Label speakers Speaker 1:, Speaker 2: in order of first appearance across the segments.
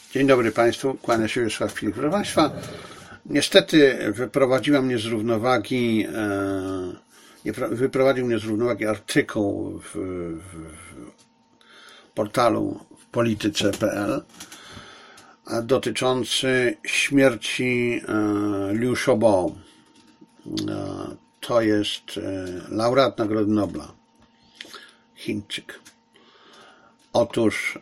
Speaker 1: Dzień dobry Państwu, kłania się Wiesław Filip. Proszę Państwa, niestety wyprowadził mnie z równowagi artykuł w portalu w polityce.pl dotyczący śmierci Liu Xiaobo. To jest laureat Nagrody Nobla, Chińczyk. Otóż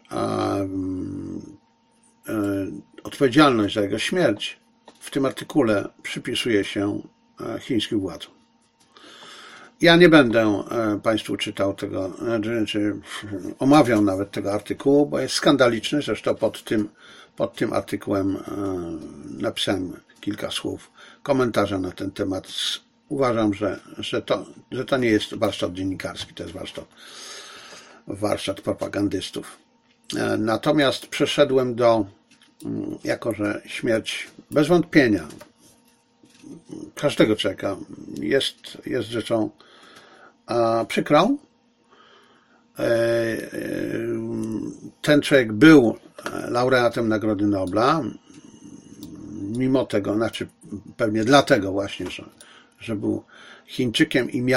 Speaker 1: odpowiedzialność za jego śmierć w tym artykule przypisuje się chińskim władzom. Ja nie będę Państwu czytał tego, czy omawiał nawet tego artykułu, bo jest skandaliczny. Zresztą pod tym artykułem napisałem kilka słów komentarza na ten temat. Uważam, że to nie jest warsztat dziennikarski, to jest warsztat propagandystów. Natomiast przeszedłem jako że śmierć bez wątpienia każdego człowieka jest rzeczą przykrą. Ten człowiek był laureatem Nagrody Nobla, mimo tego, pewnie dlatego właśnie, że był Chińczykiem i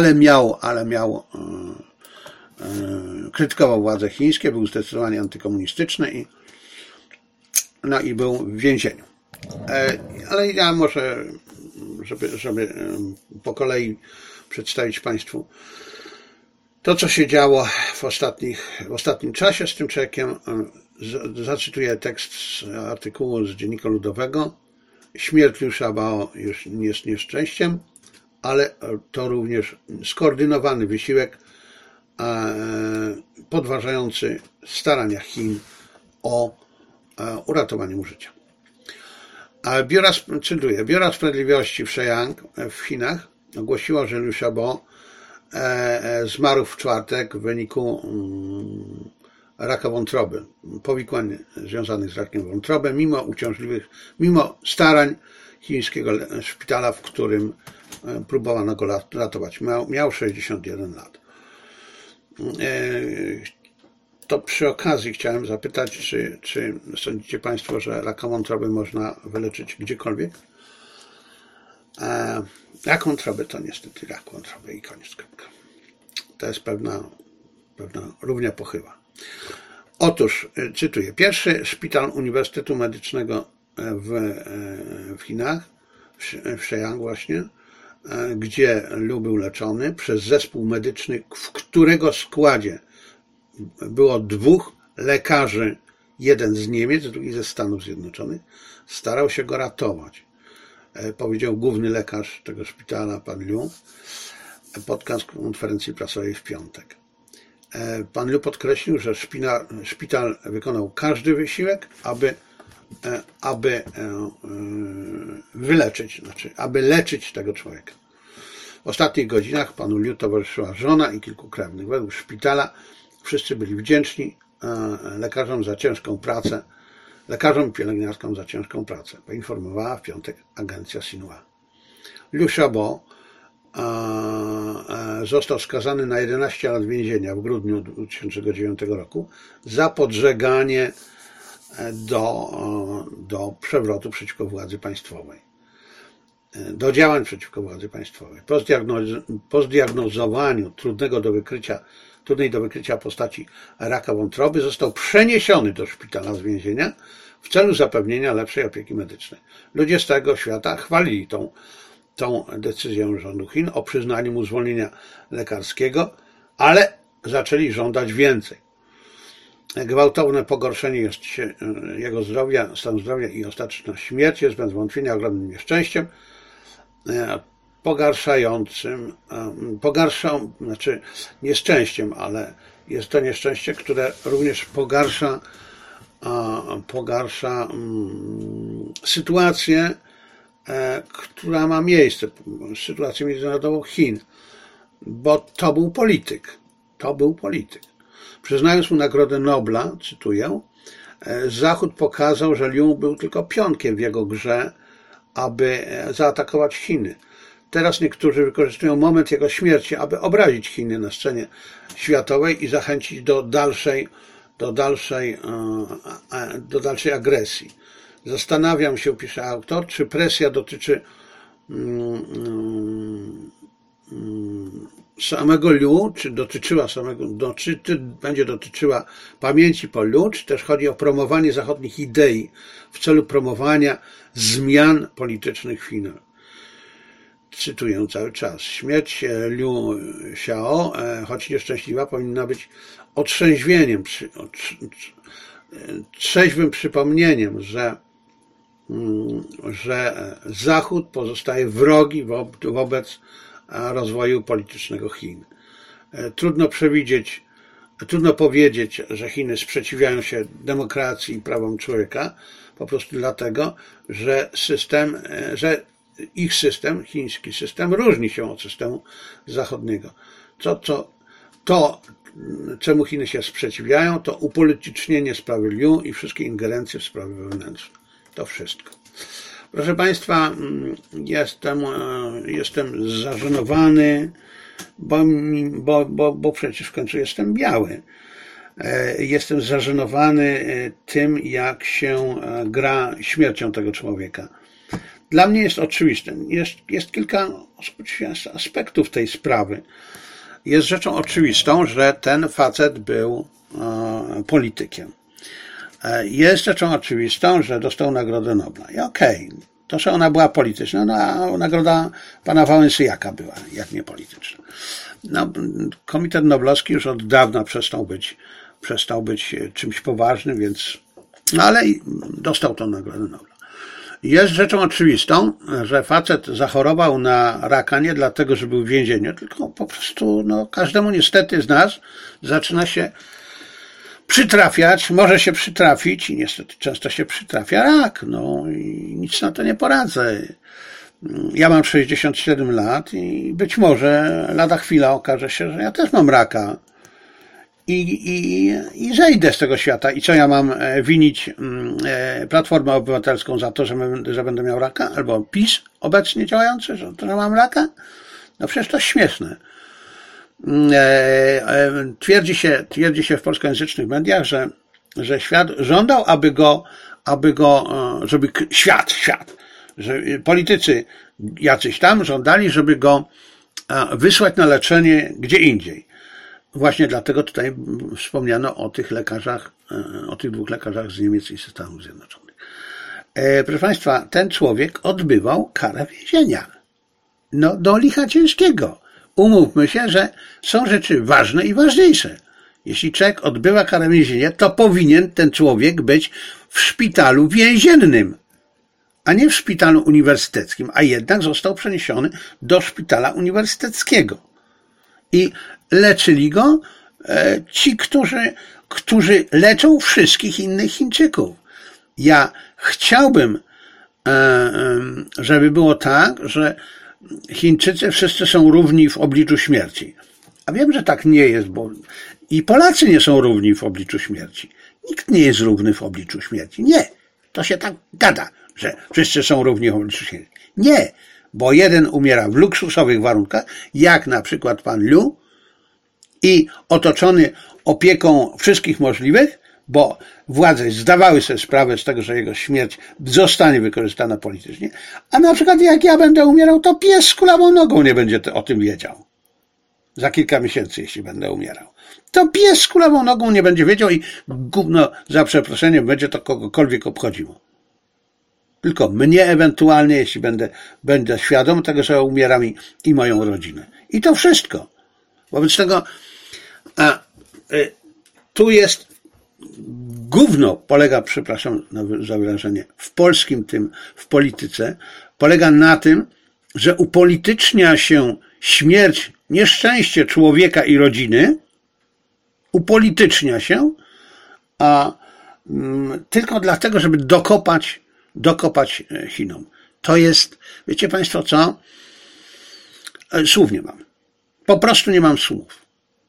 Speaker 1: krytykował władze chińskie, był zdecydowanie antykomunistyczny i był w więzieniu. Ale ja może, żeby po kolei przedstawić Państwu to, co się działo w ostatnim czasie z tym człowiekiem, zacytuję tekst z artykułu z Dziennika Ludowego. Śmierć Liu Xiaobo już nie jest nieszczęściem, ale to również skoordynowany wysiłek podważający starania Chin o uratowanie mu życia. Biuro Sprawiedliwości w Shenyang w Chinach ogłosiło, że Liu Xiaobo zmarł w czwartek w wyniku raka wątroby, powikłań związanych z rakiem wątroby, mimo starań chińskiego szpitala, w którym próbowano go ratować. Miał 61 lat. To przy okazji chciałem zapytać, czy sądzicie Państwo, że raka wątroby można wyleczyć gdziekolwiek? Rak wątroby to niestety rak wątroby i koniec, kropka. To jest pewna równia pochyła. Otóż, cytuję, pierwszy szpital Uniwersytetu Medycznego w Chinach, w Shenyang właśnie, gdzie Liu był leczony przez zespół medyczny, w którego składzie było 2 lekarzy, jeden z Niemiec, drugi ze Stanów Zjednoczonych, starał się go ratować. Powiedział główny lekarz tego szpitala, pan Liu, podczas konferencji prasowej w piątek. Pan Liu podkreślił, że szpital wykonał każdy wysiłek, aby leczyć tego człowieka. W ostatnich godzinach panu Liu towarzyszyła żona i kilku krewnych. Według szpitala wszyscy byli wdzięczni lekarzom i pielęgniarkom za ciężką pracę, poinformowała w piątek agencja Xinhua. Liu Xiaobo został skazany na 11 lat więzienia w grudniu 2009 roku za podżeganie do przewrotu przeciwko władzy państwowej, do działań przeciwko władzy państwowej. Po zdiagnozowaniu trudnej do wykrycia postaci raka wątroby został przeniesiony do szpitala z więzienia w celu zapewnienia lepszej opieki medycznej. Ludzie z całego świata chwalili tą decyzję rządu Chin o przyznaniu mu zwolnienia lekarskiego, ale zaczęli żądać więcej. Gwałtowne pogorszenie jego stanu zdrowia i ostateczna śmierć jest bez wątpienia ogromnym nieszczęściem, nieszczęściem, ale jest to nieszczęście, które również pogarsza sytuację, która ma miejsce, sytuację międzynarodową Chin, bo to był polityk. Przyznając mu Nagrodę Nobla, cytuję, Zachód pokazał, że Liu był tylko pionkiem w jego grze, aby zaatakować Chiny. Teraz niektórzy wykorzystują moment jego śmierci, aby obrazić Chiny na scenie światowej i zachęcić do dalszej do dalszej agresji. Zastanawiam się, pisze autor, czy presja dotyczy samego Liu, czy będzie dotyczyła pamięci po Liu, czy też chodzi o promowanie zachodnich idei w celu promowania zmian politycznych w Chinach. Cytuję cały czas. Śmierć Liu Xiao, choć nieszczęśliwa, powinna być otrzeźwieniem, trzeźwym przypomnieniem, że Zachód pozostaje wrogi wobec rozwoju politycznego Chin. Trudno powiedzieć, że Chiny sprzeciwiają się demokracji i prawom człowieka, po prostu dlatego, że ich system, chiński system, różni się od systemu zachodniego. To, czemu Chiny się sprzeciwiają, to upolitycznienie sprawy Liu i wszystkie ingerencje w sprawy wewnętrzne. To wszystko. Proszę Państwa, jestem zażenowany, bo przecież w końcu jestem biały. Jestem zażenowany tym, jak się gra śmiercią tego człowieka. Dla mnie jest oczywiste. Jest kilka aspektów tej sprawy. Jest rzeczą oczywistą, że ten facet był politykiem. Jest rzeczą oczywistą, że dostał Nagrodę Nobla. I okej, to, że ona była polityczna, nagroda pana Wałęsyjaka była, jak nie polityczna. Komitet Noblowski już od dawna przestał być czymś poważnym, więc, ale dostał tą Nagrodę Nobla. Jest rzeczą oczywistą, że facet zachorował na raka nie dlatego, że był w więzieniu, tylko po prostu każdemu niestety z nas zaczyna się może się przytrafić i niestety często się przytrafia rak, i nic na to nie poradzę. Ja mam 67 lat i być może lada chwila okaże się, że ja też mam raka i zejdę z tego świata. I co ja mam winić Platformę Obywatelską za to, że będę miał raka? Albo PiS obecnie działający, że mam raka? Przecież to śmieszne. Twierdzi się w polskojęzycznych mediach, że świat żądał, żeby że politycy jacyś tam żądali, żeby go wysłać na leczenie gdzie indziej. Właśnie dlatego tutaj wspomniano o tych lekarzach, o tych 2 lekarzach z Niemiec i ze Stanów Zjednoczonych. Proszę Państwa, ten człowiek odbywał karę więzienia. Do licha ciężkiego. Umówmy się, że są rzeczy ważne i ważniejsze. Jeśli człowiek odbywa karę więzienia, to powinien ten człowiek być w szpitalu więziennym, a nie w szpitalu uniwersyteckim, a jednak został przeniesiony do szpitala uniwersyteckiego. I leczyli go ci, którzy leczą wszystkich innych Chińczyków. Ja chciałbym, żeby było tak, że Chińczycy wszyscy są równi w obliczu śmierci. A wiem, że tak nie jest, bo i Polacy nie są równi w obliczu śmierci. Nikt nie jest równy w obliczu śmierci. Nie. To się tak gada, że wszyscy są równi w obliczu śmierci. Nie. Bo jeden umiera w luksusowych warunkach, jak na przykład pan Liu, i otoczony opieką wszystkich możliwych, bo władze zdawały sobie sprawę z tego, że jego śmierć zostanie wykorzystana politycznie, a na przykład jak ja będę umierał, to pies z kulawą nogą nie będzie o tym wiedział. Za kilka miesięcy, jeśli będę umierał. To pies z kulawą nogą nie będzie wiedział i gówno, za przeproszeniem, będzie to kogokolwiek obchodziło. Tylko mnie ewentualnie, jeśli będę świadom tego, że umieram i moją rodzinę. I to wszystko. Wobec tego tu jest gówno polega, przepraszam za wyrażenie, w polityce, polega na tym, że upolitycznia się śmierć, nieszczęście człowieka i rodziny, upolitycznia się, tylko dlatego, żeby dokopać Chinom. To jest, wiecie Państwo co? Słów nie mam. Po prostu nie mam słów.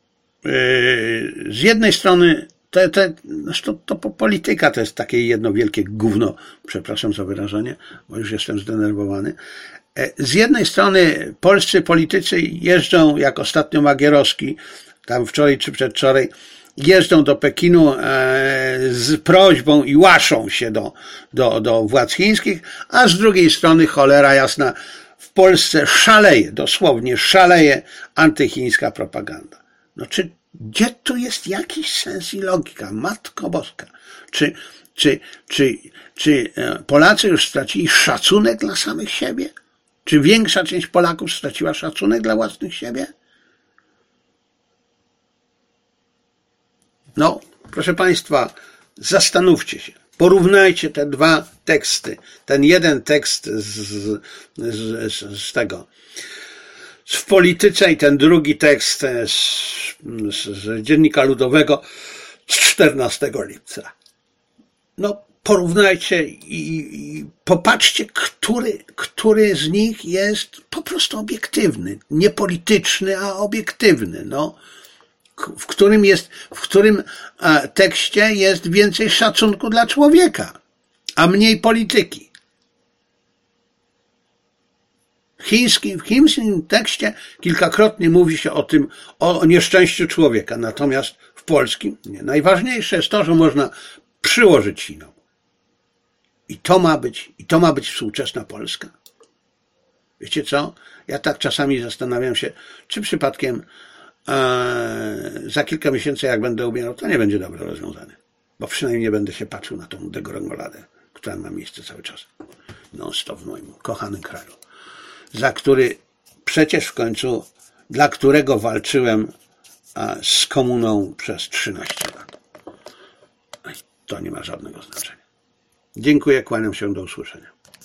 Speaker 1: Z jednej strony to polityka to jest takie jedno wielkie gówno, przepraszam za wyrażenie, bo już jestem zdenerwowany. Z jednej strony polscy politycy jeżdżą, jak ostatnio Magierowski, tam wczoraj czy przedwczoraj, jeżdżą do Pekinu z prośbą i łaszą się do władz chińskich, a z drugiej strony, cholera jasna, w Polsce szaleje, dosłownie szaleje antychińska propaganda. No gdzie tu jest jakiś sens i logika? Matko Boska. Czy Polacy już stracili szacunek dla samych siebie? Czy większa część Polaków straciła szacunek dla własnych siebie? No, proszę Państwa, zastanówcie się. Porównajcie te dwa teksty. Ten jeden tekst z tego, w Polityce i ten drugi tekst z Dziennika Ludowego z 14 lipca. No, porównajcie i popatrzcie, który z nich jest po prostu obiektywny. Nie polityczny, a obiektywny. No, w którym tekście jest więcej szacunku dla człowieka, a mniej polityki. W chińskim tekście kilkakrotnie mówi się o nieszczęściu człowieka, natomiast w polskim nie. Najważniejsze jest to, że można przyłożyć Chinom. I to ma być współczesna Polska. Wiecie co? Ja tak czasami zastanawiam się, czy przypadkiem za kilka miesięcy, jak będę umierał, to nie będzie dobre rozwiązanie. Bo przynajmniej nie będę się patrzył na tą degrongoladę, która ma miejsce cały czas. Non-stop w moim kochanym kraju. Za który przecież w końcu, dla którego walczyłem z komuną przez 13 lat. To nie ma żadnego znaczenia. Dziękuję, kłaniam się, do usłyszenia.